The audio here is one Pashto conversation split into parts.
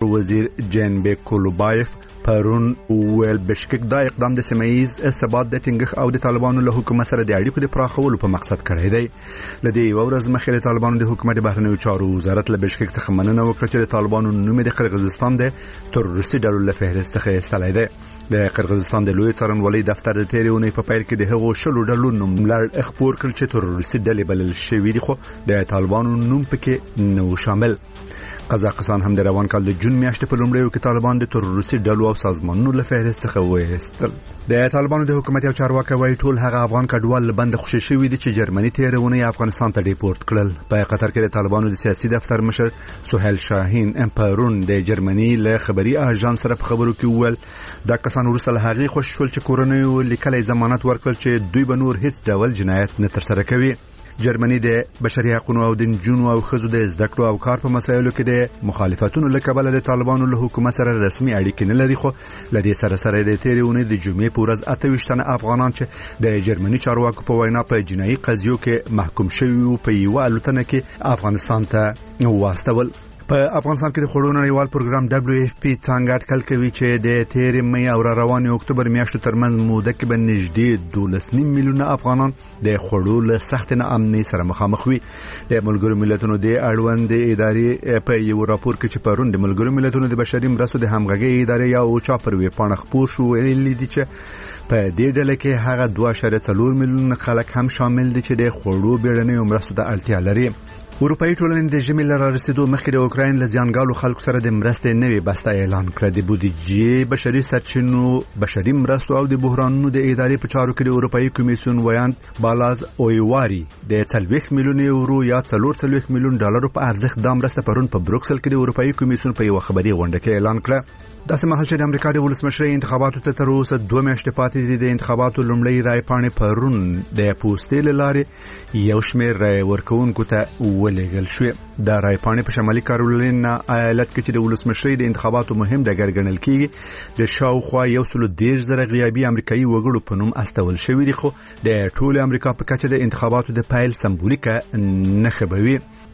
وزیر جنبیک کولوبایف پرون ویل بشکک دا اقدام د سیمه‌ایز ثبات د ټینګښ او د طالبانو له حکومت سره د اړیکو د پراخولو په مقصد کړی دی. لدې ورځ مخکې د طالبانو د حکومت بهرنیو چارو وزارت له بشکک څخه مننه وکړه چې د طالبانو نوم د قرغیزستان د تروریستي ډلو له فهرست څخه ایستلی دی. د قرغیزستان د لوی څارنوالۍ دفتر د تیرې اونۍ په پیل کې د هغو شلو ډلو نوم لړ خپور کړ چې تروریستي ډلې بلل شوي دي، خو د طالبانو نوم پکې نه شامل. قزاقستان هم د روان کال د جون میاشتې په لومړیو کې طالبان د تروریستي ډلو او سازمانونو له فهرست څخه وایستل. د طالبانو د حکومت یو چارواکي وايي ټول هغه افغان کډوال بند خوشي شوي دي چې جرمني تیرونه افغانستان ته ډیپورت کړل. په قطر کې د طالبانو د سیاسي دفتر مشر سهیل شاهین امپرون د جرمني له خبري اژانس سره په خبرو کې وویل دا کسان ورسره هغه خوش شول چې کورنۍ لیکلې ضمانت ورکړل چې دوی به نور هیڅ ډول جنایت نه ترسره کوي. جرمني د بشري حقوقو او د جنونو او خزو د زده کړو او کار په مسایلو کې د مخالفتونو له کبله د طالبانو له حکومت سره رسمي اړیکې نه لري، خو لدې سره د تیرونې د جمعې په ورځ 28 تنه افغانان چې د جرمني چارواکو په وینا په جنایي قضیو کې محکوم شوي او په یو الوتنه کې افغانستان ته واستول. په افغانستان کې د خړو نړیوال پروګرام WFP څنګه اټکل کوي چې د تیر مې او رواني اکتوبر میاشتو ترمنځ موده کې به نږدې 12.5 میلیونه افغانان د خړو له سخت ناامنۍ سره مخامخ وي. د ملګرو ملتونو د اړوند ادارې په یو راپور کې چې پرون د ملګرو ملتونو د بشري مرستو د همغږي ادارې یو چاپ پر وی پاڼه خپور شو ویلي دي چې په دې ډله کې هغه 2.4 میلیونه خلک هم شامل دي چې د خړو بیړنیو مرستو ته اړتیا لري. اروپایي ټولنې د ژمي لپاره رسیدو مخکې د اوکراین له زیانګالو خلکو سره د مرستې نوې بسته اعلان کړه. د بودیجې بشري سرچینو بشري مرستو او د بحرانونو د ادارې په چارو کې د اروپایي کمیسیون ویاند بالاز اویواري د 40 میلیون یورو یا 440 میلیون ډالر په ارزښت د مرسته پرون په بروکسل کې د اروپایي کمیسیون په یو خبري غونډه کې اعلان کړه. داسې مهال چې د امریکا د ولسمشرۍ انتخاباتو ته تر اوسه 2 میاشتې پاتې دي، د انتخاباتو لومړی رای پاڼې پرون د پوسټې لارې یو شمېر رای ورکوونکو ته ولېږل شوې. د رای پاڼې په شمالي کارولاینا ایالت کې چې د ولسمشرۍ د انتخاباتو مهم ډګر ګڼل کېږي د شاوخوا 130,000 غیابي امریکایي وګړو په نوم استول شوي دي، خو د ټول امریکا په کچه د انتخاباتو د پیل سمبولیکه نه خبروي.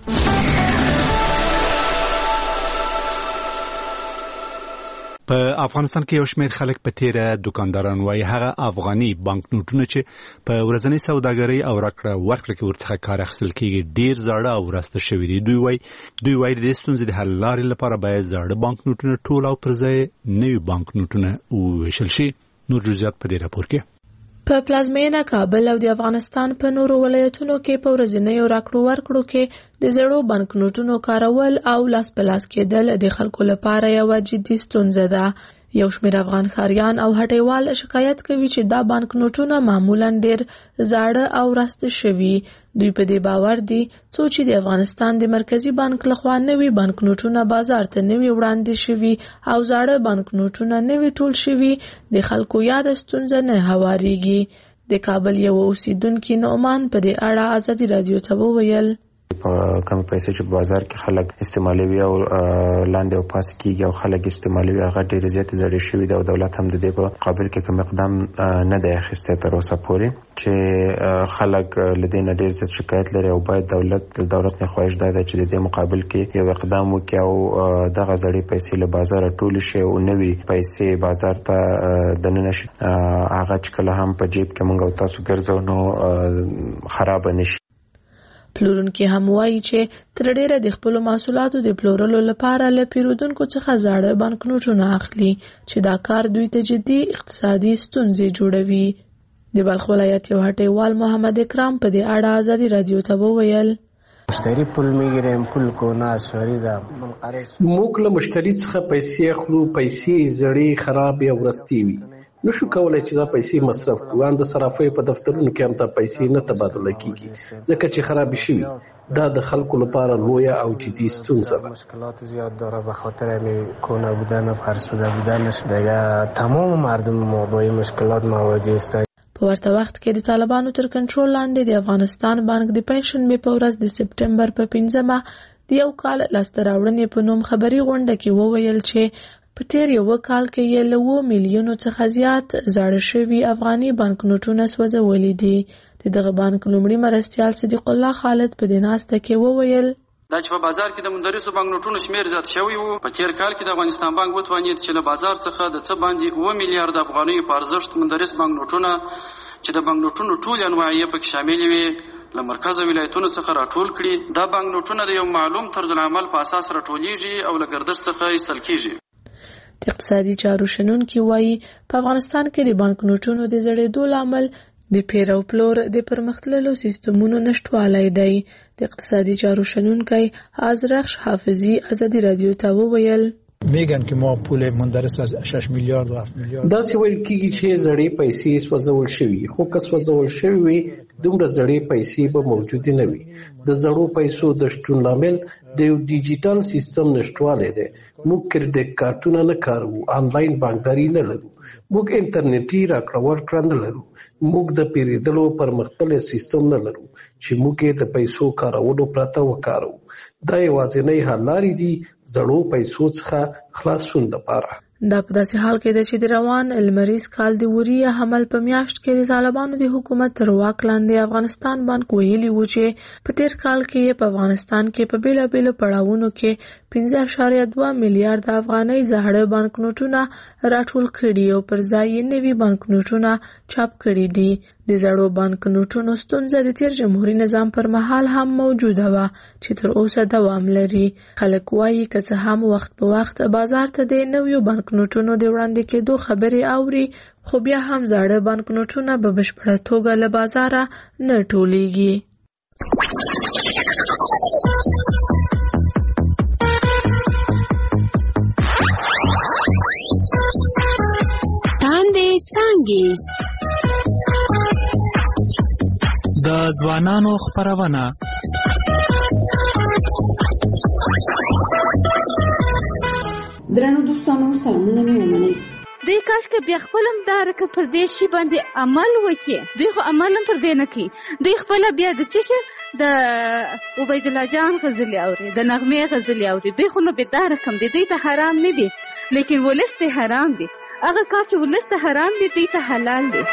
په افغانستان کې یو شمېر خلک په تیره دکانداران وایي هغه افغاني بانک نوټونه چې په ورځنی سوداګرۍ او راکړه ورکړه کې ورڅخه کار اخیستل کېږي ډیر زاړه او وراسته شوي دي. دوی وایي د ستونزې د حل لارې لپاره باید زاړه بانک نوټونه ټول او پر ځای نوي بانک نوټونه وویشل شي. نور جزئیات په دې راپور کې. په پلازمینه کابل او د افغانستان په نورو ولایتونو کې په ورځنیو راکړو ورکړو کې د زړو بانکنوټونو کارول او لاس په لاس کېدل د خلکو لپاره یوه جدي ستونزه ده. یو شمېر افغان ښاریان او هټیوال شکایت کوي چې دا بانکنوټونه معمولاً ډېر زاړه او راسته شوي. دوی په دې باور دي څو چې د افغانستان د مرکزی بانک لخوا نوي بانکنوټونه بازار ته نوي وړاندې شوي او زاړه بانکنوټونه نوي ټول شوي، د خلکو یاد ستونزه نه هواریږي. د کابل یو اوسیدونکي نعمان په دې اړه ازادي رادیو ته وویل په کوم پیسې چې بازار کې خلک استعمالوي او لاندې او پاس کیږي او خلک استعمالوي هغه ډېر زیات زړې شوی دی او دولت هم د دې په مقابل کې کوم اقدام نه دی اخیستی تر اوسه پورې چې خلک لدینه ډېر زیات شکایت لري او باید دولت نه خواهش ده چې د دې مقابل کې یو اقدام وکړي او دغه زړې پیسې له بازار ټول شي او نوي پیسې بازار ته دننه شي هغه چې کله هم په جیب کې موږ او تاسو ګرځو نو خراب نشي. پلورونکي هم وایي چې تر ډیره د خپل محصولاتو د پلورلو لپاره له پیرودونکو څخه زاړه بانکنوټونه اخلي چې دا کار دوی ته جدي اقتصادي ستونزې جوړوي. د بلخ ولایت یو هټیوال محمد اکرام په دې اړه ازادي رادیو ته وویل مشتری پول میگیریم پول کو نه سوري دا موږ له مشتری څخه پیسې اخلو، پیسې زړې خراب یا ورستي وي، نشو کولای چې دا پیسې مصرف کړو. ان د صرافۍ په دفترونو کې هم دا پیسې نه تبادله کیږي ځکه چې خراب شي. دا د خلکو لپاره لویه او جدي ستونزه ده. مشکلات زیاد داره به خاطر کونه بودن و فرسوده بودنش دیگه تمام مردم موضوعی مشکلات مواجه است. په ورته وخت کې د طالبانو تر کنټرول لاندې د افغانستان بانک د پنځشنبه په ورځ د سپټمبر په 5مه د یو کال لاسته راوړنې په نوم خبري غونډه کې وویل چې په تیر یو کال کې یې له 2 میلیونو څخه زیات زاړه شوي افغاني بانکنوټونه سوځولي دي. د دغه بانک لومړي مرستیال صدیق الله خالد په دې ناسته کې وویل دا چې په بازار کې د مندرسو بانک نوټونو شمیر زیات شوی وو. په تیر کال کې د افغانستان بانک وتوانید چې له بازار څخه د څه باندې 2 میلیارډ افغانۍ په ارزښت مندرس بانک نوټونه چې د بانک نوټونو ټول انواع یې پکې شامل وي له مرکز ولایتونو څخه راټول کړي. دا بانک نوټونه د یو معلوم طرز العمل په اساس راټولیږي او له ګردش څخه ایستل کیږي. د اقتصادي چارو شنونکي وایي په افغانستان کې د بانک نوټونو د زړېدو لامل د پیر او پلور د پرمختللو سیستمونو نشټوالی دی. د اقتصادي چارو شنونکی آزرخش حافظی ازادي رادیو ته وویل میگن که ما پول مندرس از 6 میلیارد و 7 میلیارد دا سی ویل کیږي چې زړې پیسې سوځول شوي، خو که سوځول شوي دومره زړې پیسې به موجود نه وي. د زړو پیسو د شتون لامل د یو ډیجیټل سیستم نشټوالی دی. موږ کریډټ کارتونه نه کاروو، آنلاین بانکداري نه لرو، موږ انټرنیټي راکړه ورکړه نه لرو، موږ د پیریدلو پرمختللی سیستم نه لرو چې موږ یې د پیسو کارولو پرته وکاروو. دا یوازینۍ حل لارې دي زړو پیسو څخه خلاصون لپاره. دا په داسې حال کې ده چې د روان لمریز کال د وریه حمل په میاشت کې د طالبانو د حکومت تر واک لاندې افغانستان بانک ویلي و چې په تیر کال کې په افغانستان کې په بیلابیلو پړاوونو کې 15.2 میلیارډ افغانۍ زاړه بانک نوټونه راټول کړي او پر ځای یې نوي بانک نوټونه چاپ کړي دي. د زړو بانک نوټونو ستونزه د تیر جمهوریت نظام پر مهال هم موجوده وه چې تر اوسه دوام لري. خلک وایي که څه هم وخت په وخت بازار ته د نویو بانک نوټونو د وړاندې کېدو خبرې اوري، خو بیا هم زاړه بانک نوټونه په بشپړه توګه له بازاره نه ټولېږي. تاندې څانګې د ځوانانو خپرونه. درنو دوستانو سلامونه مې ومنئ. دوی کاشکې بیا خپل هم دا رکه پر دې شي باندې عمل وکړي. دوی خو عمل هم پر دې نه کوي. دوی خپله بیا د څه شي د عبید الله جان غزلې اوري، د نغمې غزلې اوري. دوی خو نو بې دا رقم دي، دوی ته حرام نه دي لیکن ولس ته حرام دي. هغه کار چې ولس ته حرام دي دوی ته حلال دي.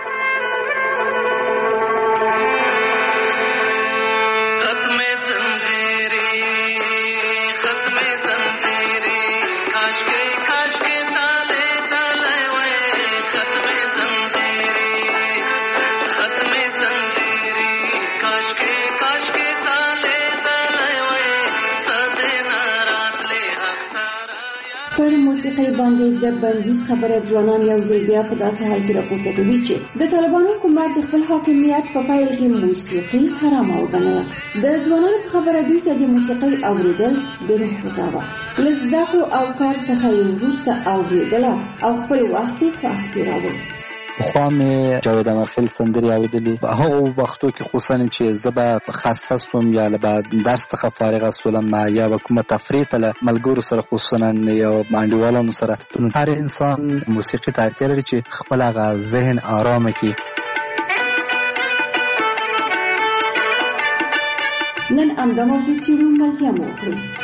پر موسیقي باندې د بندیز خبره ځوانان یو ځل بیا په داسې حال کې راپورته کوي چې د طالبانو حکومت د خپل حاکمیت په پایله کې موسیقي حرامه وګڼله. د ځوانانو په خبره دوی ته د موسیقي اوریدل د روح غذا وه. له زده کړو او کار څخه یې وروسته اوریدله او خپل وخت یې خوښ تېراوه. پخوا مې جاوید امرخیل سندرې اورېدلې. په هغو وختو کې خصوصا چې زه به خاصه سوم یا له درس څخه فارغه سولم یا به کومه تفریح ته له ملګرو سره خصوصا یو انډیوالانو سره، هر انسان موسیقي ته اړتیا لري چې خپل هغه ذهن آرامه کړي. نن همدا موضوع څېړو، ملتیا مو وکړئ.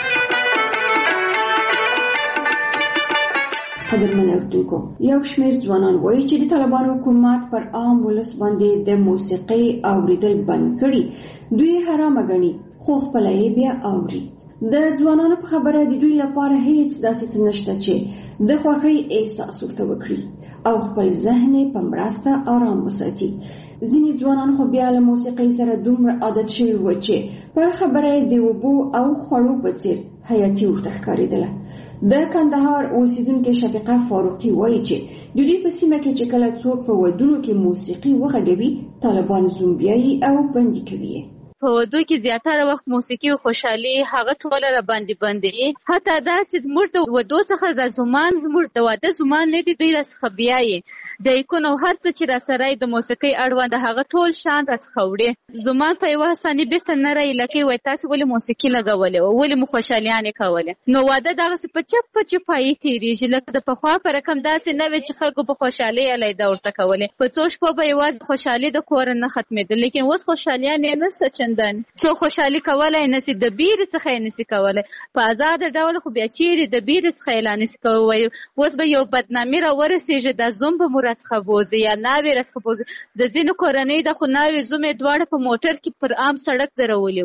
قدرمن اردوګو، یو شمېر ځوانان وایي چې د طالبانو حکومت پر عام ولس باندې د موسیقۍ اوریدل بند کړي. دوی حرامه ګڼي خو خپله یې بیا اوري. د ځوانانو په خبره د دوی لپاره هیڅ داسې څه نشته چې د خوښۍ احساس ورته وکړي او خپل ذهن یې په مرسته آرام وساتي. ځینې ځوانان خو بیا له موسیقۍ سره دومره عادت شوي وو چې په خبره یې د اوبو او خوړو په څېر حیاتي ورته ښکارېدله. د کندهار اوسیدونکې شفیقه فاروقي وایي چې د دوی په سیمه کې چې کله څوک په ودونو کې موسیقي وغږوي طالبان زومبیایي او بندي کوي. په ودو کې زیاتره وخت موسیقي او خوشحالي هغه ټوله را باندې بندي. حتی دا چې زموږ د ودو څخه د زمان زموږ د واده زمان نه دي، دوی راڅخه بیایي د ایکون او هر څه چې را سره د موسیقۍ اړوند هغه ټول شان راڅخه وړي. زمان په یوه ثانیه بیرته نه رایلکوي، وایي تاسې ولې موسیقي لګولې وه، ولې مو خوشحالیانې کولې. نو واده دغسې په چپ په چپایي تېرېږي لکه د پخوا په رقم داسې نه وي چې خلکو په خوشحالۍ علیده ورته کولې. په څو شپو به یوازې خوشحالي د کوره نه ختمېده، لیکن اوس خوشحالیانې نشته چندان. څو خوشحالي کولی نسي، د بیرې څخه یې نسي کولی. په ازاده ډول خو بیا چیرې د بیرې څخه یې لا نسي کولی. اوس به یو بدنامي را ورسېږي، دا زوم به مو راڅخه بوځي یا ناوې راڅخه بوځي. د ځینو کورنۍ د خو ناوې زوم یې دواړه په موټر کې پر عام سړک درولې وه.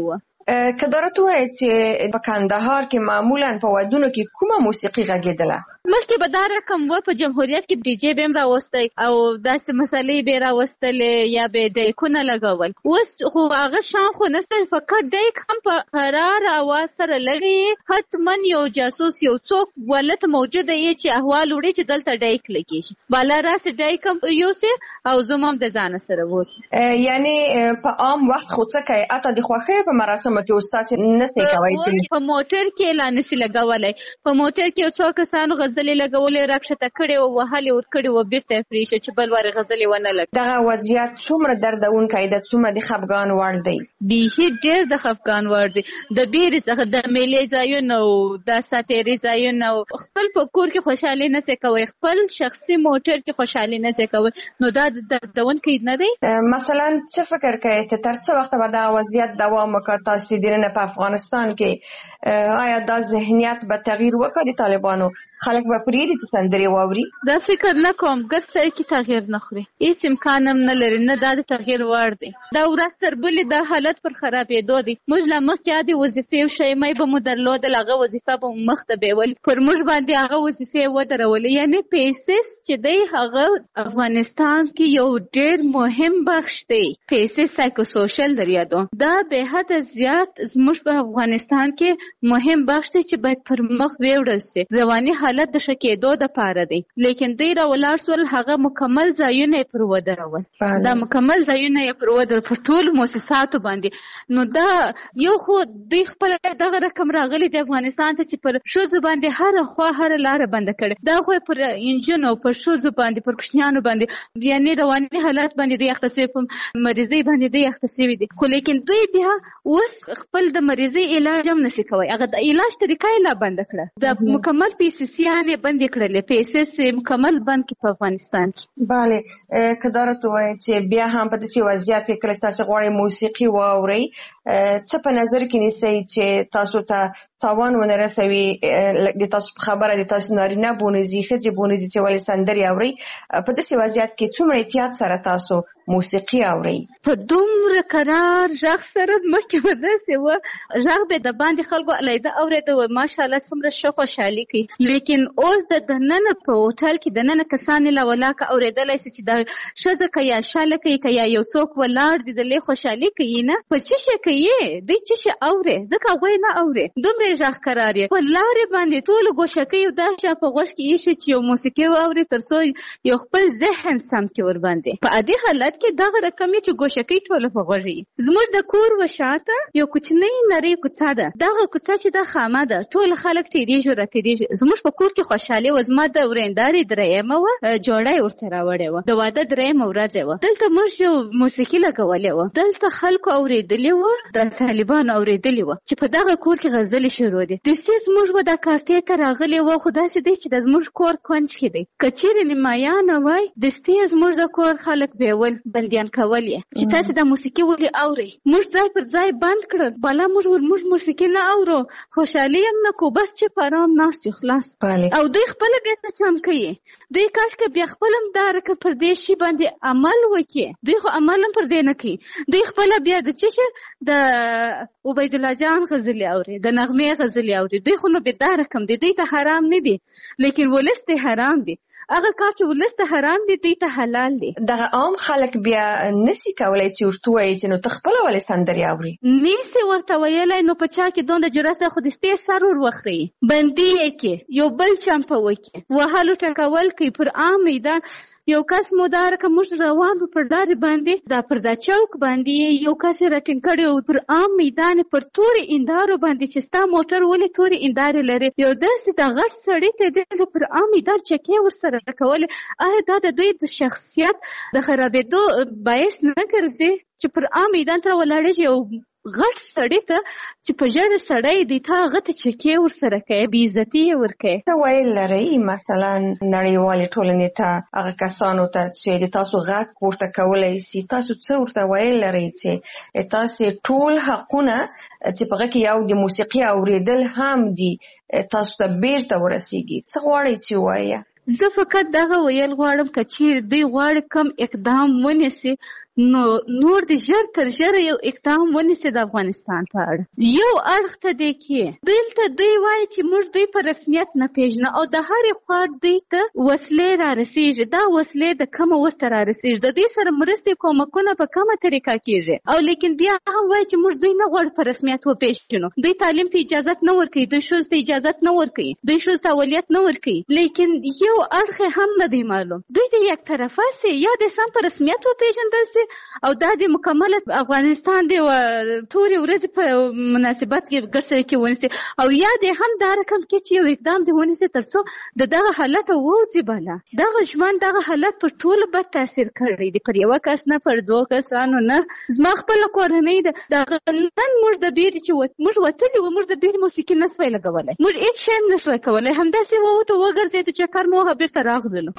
که درته وایي چې په کندهار کې معمولا په ودونو کې کومه موسیقي غږېدله؟ مخکې به دا رقم و په جمهوریت کې ډي جی به هم راوستی او داسې مسلې به راوستلې یا به ډیکونه لګول. اوس خو هغه شان خو نشته، فقط ډیک هم په قرار اواز سره لګي. حتما یو جاسوس یو څوک ولته موجوده یي چې احوال وړي چې دلته ډیک لګي بالا راس ډیک هم یوسه او زوم هم د ځان سره ووس. یعنی په عام وخت خو څه کوي اته د خوښۍ په مراسمو کې استاد نسته کوي چې په موټر کې لا نسی لګولای. په موټر کې څو کسانو غزلې لګولې راکښته کړي او وهلې ور کړي و بیرته فریشه چې بل واره غزلې ونه لګ. دغه وضعیت څومره دردونکی ده، څومره د خفګان وړ دی؟ بیخي ډېر د خفګان وړ دی. د بیرې څخه د میلې ځایونه او د ساتیري ځایونه او خپل په کور کې خوشحالي نه سي کوي، خپل شخصي موټر کې خوشحالي نه سي کوي، نو دا دردونکی نه دی. مثلا څه فکر کوي ته تر څه وخت به دا وضعیت دوام وکړي؟ تاسو د په افغانستان کې آیا دا ذهنیت به تغییر وکړي د طالبانو؟ خلک به پریږدي چې سندرې واوري؟ دا فکر نه کوم، ګر سړی کې تغییر نه خوري، هیڅ امکان هم نه لري، نه دا د تغییر وړ دی. دا ورځ تر بلې دا حالت پر خرابېدو دی. موږ لا مخکې عادي وظیفې او شیمې به مو درلودل، هغه وظیفه به مو مخته بیول، پر موږ باندې هغه وظیفې ودرولې. یعنې پیسې چې دی هغه افغانستان کې یو ډېر مهم بخش دی. پیسې سایکوسوشل در یادو دا به حد زیات زموږ په افغانستان کې مهم بخش دی چې باید پر مخ ویوړل سي. رواني حالت د شکېدو د پاره دی، لیکن دوی راولاړ سول هغه مکمل ځایونه یې پر ودرول. دا مکمل ځایونه یې پر ودرول په ټولو مؤسساتو باندې. نو دا یو خو دوی خپل دغه رقم راغلی د افغانستان ته چې پر ښځو باندې هره خوا هره لاره بنده کړې، دا خو پر انجونو پر ښځو باندې پر کوچنیانو باندې یعنې رواني حالت باندې دوی اخته سوي، په مریضۍ باندې دوی اخته سوي دي. خو لیکن دوی بیا اوس خپل د مریضۍ علاج هم نشي کوي، هغه د علاج طریقه یې لا بنده کړه. د مکمل PCC یې بندې کړلې، پیسې مکمل بند کې په افغانستان کې. بله که درته وایي چې بیا هم په دې وضعیت کې کله تاسو غواړئ موسیقي واورئ، څه په نظر کې نیسئ چې تاسو ته تاوان ونه رسوي؟ د تاسو خبره د تاسو نارینه بونیزي ښځې بونیزي چې ولې سندرې اورئ، په داسې وضعیت کې څومره احتیاط سره تاسو موسیقي اورئ؟ په دومره قرار غږ سره مخکې به داسې وه غږ به د باندې خلکو علیحده اورېده، ماشاءالله څومره ښه خوشحالي کوي. لیکن اوس د دننه په هوټل کې دننه کسان لا ولاکه اورېدلی سي چې د ښځه که یا شاله کوي که یا یو څوک ولاړ دي د لې خوشحالي کوي نه په څه شی کوي دوی څه شی اورې، ځکه هغوی نه اورې، دومره غږ قرار یې په لارې باندې ټولو ګوښه کوي. دا شی په غوږ کې ایښي چې یو موسیقي واوري تر څو یو خپل ذهن سم کړي ورباندې. په عادي حالت کې دغه رقم یې چې ګوښه کوي ټوله په غوږ یي. زموږ د کور وشاته یو کوچنۍ نرۍ کوڅه ده، دغه کوڅه چې دا خامه ده ټول خلک تېرېږي را تېرېږي. زموږ په کور کې خوشحالي وه، زما د ورېندارې درېیمه وه، جوړه یې ورته راوړې وه، د واده درېیمه ورځ وه. دلته موږ یو موسیقي لګولې وه، دلته خلکو اورېدلې وه، د طالبانو اورېدلې وه چې په دغه کور کې غزلې شروع دي. دستي زموږ به دا کارتې ته راغلې وه، خو داسې دی چې د زموږ کور کونج کې دی. که چېرې نیمایانه وای دستي زموږ د کور خلک بیول بندیان کول یې چې تاسې دا موسیقي ولې اورئ. موږ ځای پر ځای بند کړل، بالا موږ موسیقي نه اورو، خوشحالي هم نه کو، بس چې په ارام ناست یو خلاص. او دوی خپله بېرته چم کوي. دوی کاشکې بیا خپل هم دا رقم پر دې شي باندې عمل وکړي، دوی خو عمل هم پر دې نه کوي. دوی خپله بیا د څه شي د عبیدالله جان غزلې اوري، د نغمې غزلې اوري. دوی خو نو بې دا رقم دی، دوی ته حرام نه دي، لیکن ولس ته حرام دي. هغه کار چې ولس ته حرام دي دوی ته حلال دي. دغه عام خلک بیا نسی کولی چې ورته وایي چې نو ته خپله ولې سندرې اوري؟ نسی ورته ویلی، نو په چا کې دومره جرأت خو دستې سر ور وخوري، بندي یې کړي، یو بل چمپه وکړي، وهلو ټکول کوي پر عام میدان. یو کس مو دا رقم موږ روان پر لارې باندې دا پر دا چوک باندې یو کس یې راټینګ کړی و پر عام میدان پر تورې اندارو باندې چې ستا موټر ولې تورې اندارې لري. یو داسې د غټ سړي ته داسې پر عام میدان چکې ورسره کولې. آیا دا د دوی د شخصیت د خرابېدو باعث نه ګرځي چې پر عام میدان ته ولاړېږي یو غټ سړی ته چې په ژړه سړی دی تا هغه ته چکې ورسره کوي، بې عزتي یې ورکوي؟ څه ویل لرئ مثلا نړیوالې ټولنې ته، هغه کسانو ته چې د تاسو غږ پورته کولی سي، تاسو څه ورته ویل لرئ چې تاسې ټول حقونه چې په هغه کې یو د موسیقي اورېدل هم دي تاسو ته بیرته ورسیږي؟ څه غواړئ چې ووایه؟ زه فقط دغه ویل غواړم که چیرې دوی غواړي کم اقدام ونیسي نو نور د ژر تر ژره یو اقدام ونیسي د افغانستان په اړه. یو اړخ ته دی کې دلته دوی وایي چې موږ دوی په رسمیت نه پیژنو او د هرې خوا دوی ته وسلې را رسیږي. دا وسلې د کومه ورته را رسیږي؟ د دوی سره مرستې کومکونه په کومه طریقه کیږي؟ او لیکن بیا هم وایي چې موږ دوی نه غواړو په رسمیت وپیژنو. دوی تعلیم ته اجازت نه ورکوي، دوی ښځو ته اجازت نه ورکوي، دوی ښځو ته اولیت نه ورکوي. لیکن یو اړخ هم نه دی معلوم. دوی د یک طرفه سي یا د سم په رسمیت وپیژندل سي او دا د مکمل افغانستان د تورې ورځې په مناسبت کې ګرځي کې ونیسي او یا د هم دا رقم کې چې یو اقدام دی ونیسي ترڅو دغه حالت ووځي. بله دغه ژوند دغه حالت پر ټولو بد تاثیر کړی دی، پر یوه کس نه، پر دوه کسانو نه. زما خپله کورنۍ ده، دغه نن موږ د بیرې چې موږ وتلي وو، موږ د بیرې موسیقي نه سوی لګولی، موږ هېڅ شی نه سوی کولی، همداسې ووتو وګرځېدو چکر مو وهه بېرته راغللو.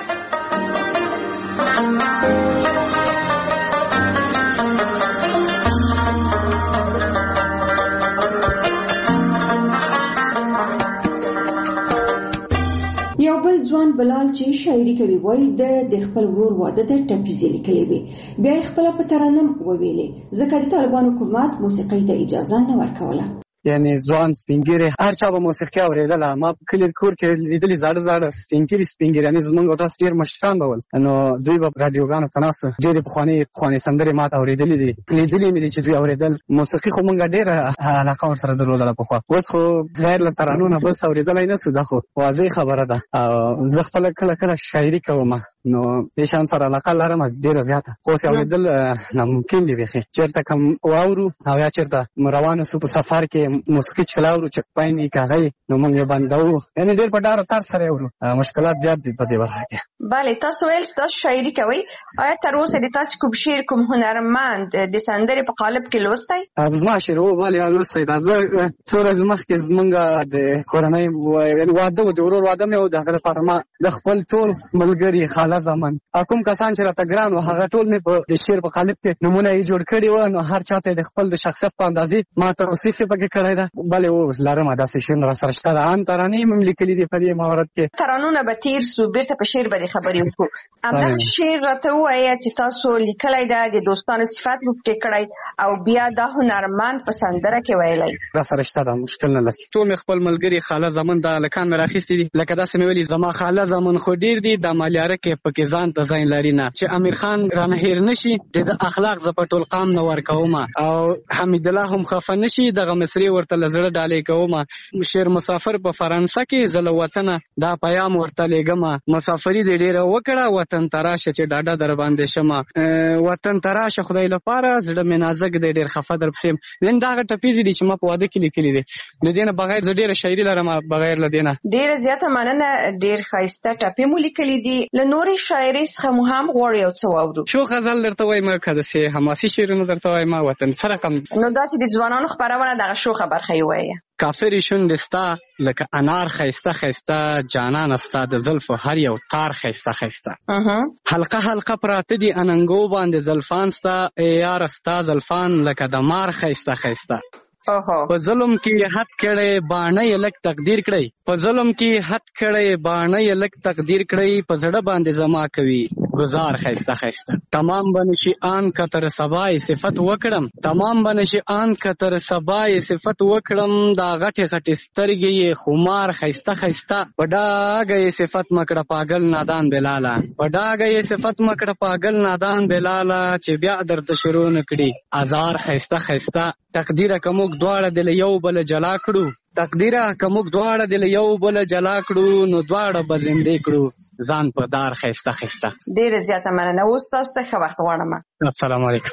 یو بل ځوان بلال چې شاعري کوي وایي د خپل ورور واده ته ټپیزې لیکلې وې، بیا یې خپله په ترنم وویلې ځکه د طالبانو حکومت موسیقۍ ته اجازه نه ورکوله. یعنی ځوان سپینګیري هر چا به موسیقي اورېدله. ما په کلي کور کې لیدلي زاړه زاړه سپینګیري یعنې زموږ او تاسو ډېر مشران به ول، نو دوی به راډیوګانو ته ناست ډېرې پخوانۍ سندرې ما ته اورېدلې دي، لیدلې مې دي چې دوی اورېدل. موسیقي خو مونږ ډېره علاقه ورسره درلودله پخوا، اوس خو غیر له ترانو نه بل څه اورېدلی نه سو. دا خو واضح خبره ده. او زه خپله کله کله شاعري کوم، نو دې شیانو سره علاقه لرم ډېره زیاته، خو اوس یې اورېدل ناممکن دي بیخي. چېرته کوم واورو او یا چېرته روان سو په سفر کې موسیقي چلاورو چک پاینې کاغی نو موږ یې بندو، یعنې ډېر په ډار او تار سره ورو. مشکلات زیات دي په دې برخه کې. بله تاسو ویل تاسو شاعري کوئ، آیا تر اوسه د تاسو کوم شعر کوم هنرمند د سندرې په قالب کې لوستی؟ زما شعر بله لوستی ده. زه څو ورځې مخکې زمونږ د کورنۍ واده و، د ورور واده مې و، د هغه لپاره ما د خپل ټول ملګري خاله زامن کوم کسان چې راته ګران و هغه ټول مې په د شعر په قالب کې نمونه یې جوړ کړي وه، نو هر چاته د خپل د شخصیت په اندازې ما توصیف یې پکې کړی ده. بله اوس لرم داسې شعرونه راسره شته ده، عام ترانې مې لیکلي دي په دې مهارت کې. ترانونه به تېر سو، بیرته په شعر باندې خبرې وکړو. همدغه شعر راته ووایه چې تاسو لیکلی ده، د دوستانو صفت مو پکې کړی او بیا دا هنرمند په سندره کې ویلی. راسره شته ده، مشکل نه لري. ټول مې خپل ملګري خاله زامن دا هلکان مې راخیستي دي، لکه داسې مې ویلي زما خاله زامن خو ډېر دي، دا مالیاره کې پکې ځان ته ځای لري نه، چې امیر خان رانه هېر نه شي د اخلاق زه په ټول قام نه ورکومه، او حمیدالله هم خفه نه شي دغه مصري ورته له زړه ډالۍ کومه. شعر مسافر په فرانسه کې زه له وطنه دا پیام ورته لېږمه، مسافري دې ډېره وکړه وطن ته راشه چې ډاډه در باندې شمه، وطن ته راشه خدای لپاره زړه مې نازک دی ډېر خفه در پسې یم. نن دا هغه ټپیزې دي چې ما په واده کې لیکلي دي. د دې نه بغیر زه ډېره شاعري لرم، بغیر له دې نه ډېره زیاته مننه. ډېر ښایسته ټپې مو لیکلي دي، له نورې شاعرۍ څخه مو هم غواړو یو څه واورو. شو غزل درته وایم که داسې حماسي شعرونه درته وایم وطن څه رقم؟ نو دا چې د ځوانانو خپرونه دغه شوخه برخه یې ووایه. کافرې شونډې ستا لکه انار ښایسته ښایسته، جانانه ستا د زلفو هر یو تار ښایسته ښایسته، حلقه حلقه پراته دي اننګو باندې زلفان ستا، یاره ستا زلفان لکه د مار ښایسته ښایسته. په ظلم کې حد کړی باڼه یې لږ تقدیر کړی، په ظلم کې حد کړی باڼه یې لږ تقدیر کړی، په زړه باندې زما کوي گزار ښایسته ښایسته. تمام بنشي آن که تر سبا یې صفت وکړم، تمام بنشي آن که تر سبا یې صفت وکړم، دا غټې غټې سترګې یې خمار ښایسته ښایسته. په ډاګه یې صفت مکړه پاگل نادان بلاله، په ډاګه یې صفت مکړه پاگل نادان بلاله، چې بیا درته شروع نه کړي ازار ښایسته ښایسته. تقدیره که موږ دواړه دل یو بل جلا کړو، تقدیره که موږ دواړه دل یو بل جلا کړو، نو دواړه به زندې کړو ځان په دار ښایسته ښایسته. ډېره زیاته مننه. اوس تاسو ته ښه وخت غواړم. السلام علیکم.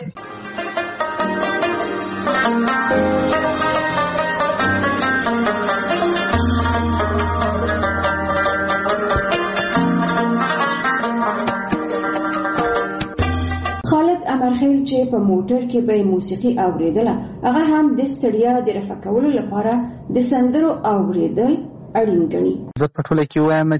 امرخیل چې په موټر کې به موسیقي اوریدله، هغه هم د ستړیا د رفع کولو لپاره د سندرو اوریدل اړین ګڼي. زه په ټوله کې وایم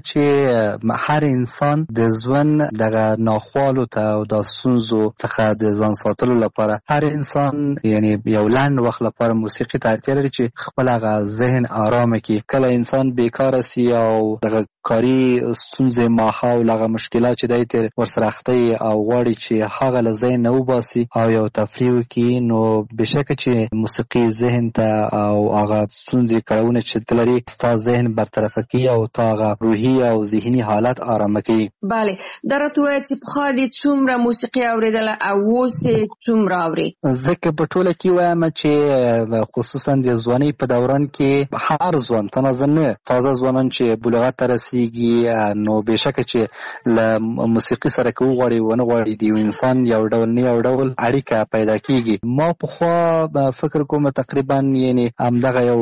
چې هر انسان د ژوند دغه ناخوالو ته او د ستونزو څخه د ځان ساتلو لپاره هر انسان یعنی یو لنډ وخت لپاره موسیقي ته اړتیا لري چې خپل هغه ذهن آرامه کړي. کله انسان بیکاره سي او دغه کاري ستونزې ماحول هغه مشکلات چې دی ترې ورسره اخته او غواړي چې هغه له ذهن نه وباسي او یو تفریح وکړي، نو بېشکه چې موسیقي ذهن ته او هغه ستونزې کړاوونه چې ته لري ستا ذهن برطرفه کوي او تا هغه روحي او ذهني حالت آرامه کوي. بله، دا راته ووایه چې پخوا دې څومره موسیقي اورېدله او اوس یې څومره اورې؟ زه په ټوله کې وایم چې خصوصا د ځوانۍ په دوران کې هر ځوان تنازل نه تازه ځوانان چې بلوغت ته رسېږي، نو بېشکه چې له موسیقي سره که وغواړي ونه غواړي د یو انسان یو ډول نه یو ډول اړیکه پیدا کېږي. ما پخوا فکر کوم تقریبا یعنی همدغه یو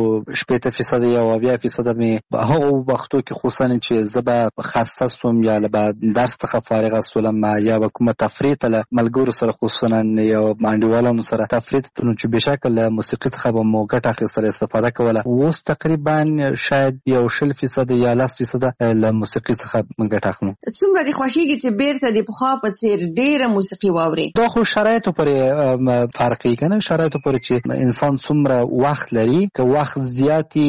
80% یا 80% مې په هغو وختو کې خصوصا چې زه به خسته سوم یا له درس څخه فارغه سولم یا به کومه تفریح ته له ملګرو سره خصوصا یو انډیوالانو سره تفریح ته نو چې بېشکه له موسیقي څخه به مو ګټه اخیستله، استفاده کوله. اوس تقریبا شاید یو 20% یا 10% له موسیقي څخه ګټه اخلم. څومره دې خوښېږي چې بیرته د پخوا په څېر ډېره موسیقي واورې؟ دا خو شرایطو پورې فرق کوي که نه، شرایطو پورې چې انسان څومره وخت لري، که وخت زیاتي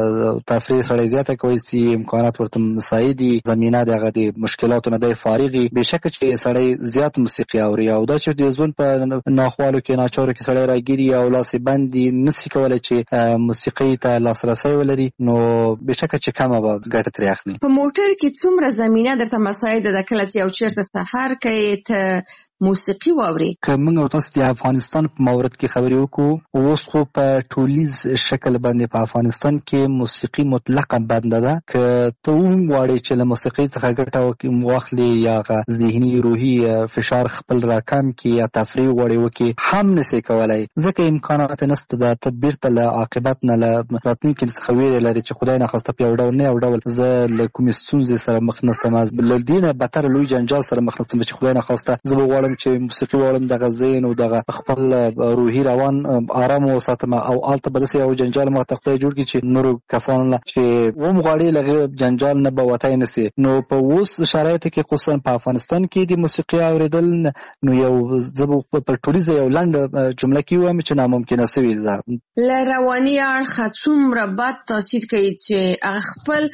تفریح سړی زیاته کوي سي امکانات ورته مساعدي، زمینه د هغه د مشکلاتو نه دی فارغي، بېشکه چې سړی زیات موسیقي اوري. او دا چې د ژوند په ناخوالو کې ناچارو کې سړی راګیري او لاسې بندي نسي کولی چې موسیقي ته لاسرسی ولري، نو بېشکه چې کمه به ګټه ترې اخلي. په موټر کې څومره زمینه درته مساعده ده کله چې یو چېرته سفر کوې ته موسیقي واوري؟ که موږ او تاسو د افغانستان په مورد کې خبرې وکړو، اوس خو په ټولیز شکل باندې په افغانستان کې موسیقي مطلقاً بنده ده. که ته وغواړې چې له موسیقۍ څخه ګټه واخلې یا ذهني روحي فشار خپل راکم کړي یا تفریح غواړې وکړې، هم نسې کولی، ځکه امکانات نشته ده. ته بیرته له عاقبت نه له راتلونکي څخه ویرې لرې چې خدای ناخواسته په یو ډول نه یو ډول زه له کومې ستونزې سره مخ نه سم، له دې نه بدتر لوی جنجال سره مخ نه سم چې خدای ناخواسته زه به غواړم چې موسیقي واورم، دغه ذهن او دغه خپل روحي روان آرام وساتم او هلته به داسې یو جنجال ماته خدای جوړ کړي چې نورو کسانو نه چې وغواړي له جنجال نه به وتی نه سي. نو په اوس شرایطو کې خصوصا په افغانستان کې د موسیقي اورېدل نو یو زه به په ټولیزه یو لنډه جمله کې ووایم چې ناممکنه سوې ده. له رواني اړخه څومره بد تاثیر کوي چې هغه خپل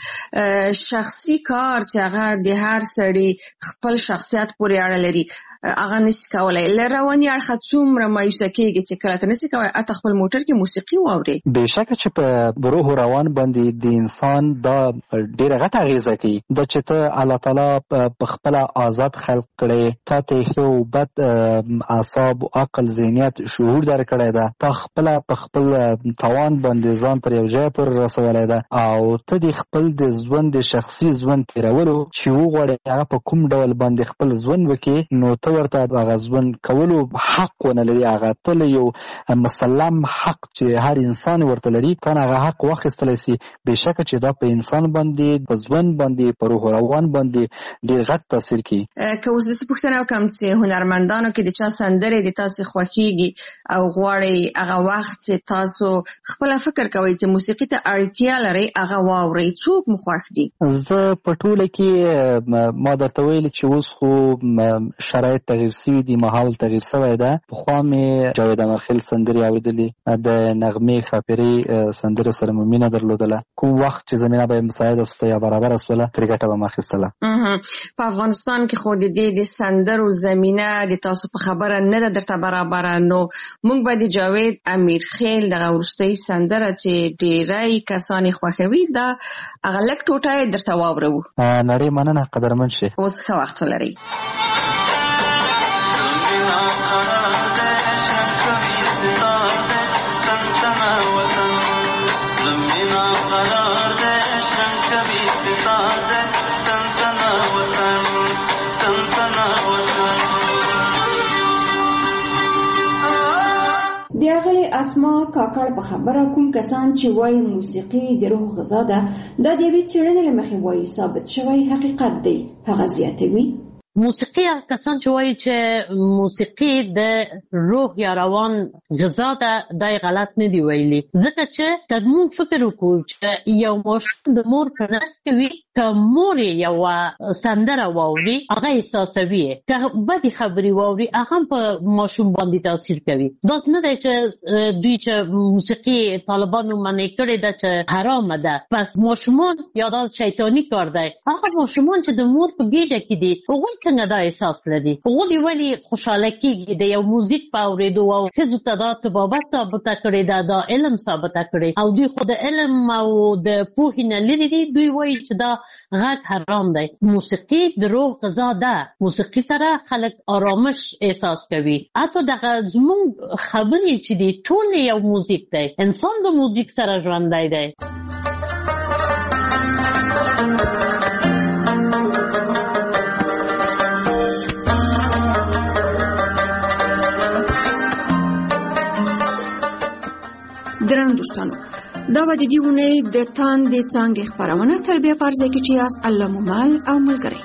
شخصي کار چې هغه د هر سړي خپل شخصیت پورې اړه لري هغه نشي کولی. له رواني اړخه څومره مایوسه کېږي چې کله ته نشي کولی اته خپل موټر کې موسیقي واورې؟ بېشکه چې په روح روان باندې د انسان دا ډېره غټه اغېزه کوي. دا چې ته الله تعالی په خپله آزاد خلق کړی، تا ته ښه او بد اعصاب عقل ذهنیت شعور درکړی ده، تا خپله په خپل توان باندې ځان تر یو ځای پورې رسولی ده او ته د خپل د ژوند د شخصي ژوند تېرولو چې وغواړې هغه په کوم ډول باندې خپل ژوند وکړي، نو ته ورته هغه ژوند کولو حق ونه لري. هغه ته له یو مسلم حق چې هر انسان ورته لري، ته هغه حق واخیستلی سي. بېشکه چې دا په انسان باندې په ژوند باندې په روح روان باندې ډېر غټ تاثیر کوي. که اوس داسې پوښتنه وکړم چې هنرمندانو کې د چا سندرې د تاسې خوښېږي او غواړئ هغه وخت چې تاسو خپله فکر کوئ چې موسیقي ته اړتیا لرئ هغه واورئ، څوک مو خوښ دي؟ زه په ټوله کې ما درته ویلې چې اوس خو شرایط تغییر سوي دي، ماحول تغییر سوی ده. پخوا مې جاوید امرخیل سندرې اورېدلې، د نغمې ښاپېرۍ سندرو سره مو مینه درلودله. کوم وخت چې زمینه به یې مساعده سوله یا برابره سوله ترې ګټه به م اخیستله. په افغانستان کې خو د دې د سندرو زمینه د تاسو په خبره نه ده درته برابره، نو موږ به د جاوید امیرخیل دغه وروستۍ سندره چې ډېری کسان یې خوښوي دا هغه لږ ټوټه یې درته واورو. نړۍ مننه، قدرمن شي. اوس ښه وخت ولرئ. د اغلې اسما کاکړ په خبره کوم کسان چې وایي موسیقي د روح غذا ده دا د یوې څېړنې له مخې وایي ثابت شوی حقیقت دی. هغه زیاتوي موسیقي کسان چې وایي چې موسیقي د روح یا روان غذا ده دا غلط نه دی ویلي، ځکه چې تدمون فکر وکړو چې یو ماشوم د مور په نس کې وي که مور یو سندره واوري هغه احساسوي، که بدې خبرې واوري هغه په ماشوم باندې تاثیر کوي. داسې نه دی چې دوی چې موسیقي طالبانو منع کړې ده چې حرامه ده، پس ماشومان یا دا شیطاني کار دی. هغه ماشومان چې د مور په ګېډه کې دي هغوی څنګه دا احساس لري؟ هغوی ولې خوشحاله کېږي د یو موزیک په اورېدو او ښځو ته دا طبابت ثابته کړې ده، دا علم ثابته کړې او دوی خو د علم او د پوهې نه لرې دي، دوی وایي چې دا غږ حرام دی. موسیقي د روح غذا ده، موسیقي سره خلک آرامش احساس کوي. حتی دغه زموږ خبرې چې دي ټول یو موزیک دی، انسان د موزیک سره ژوندی دی. درنو دوستانو، دا و د دې اونۍ د تاندې څانګې خپرونه تر بیا په ارزه کې چې یاست الله مو مال او ملګری.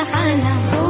جهانم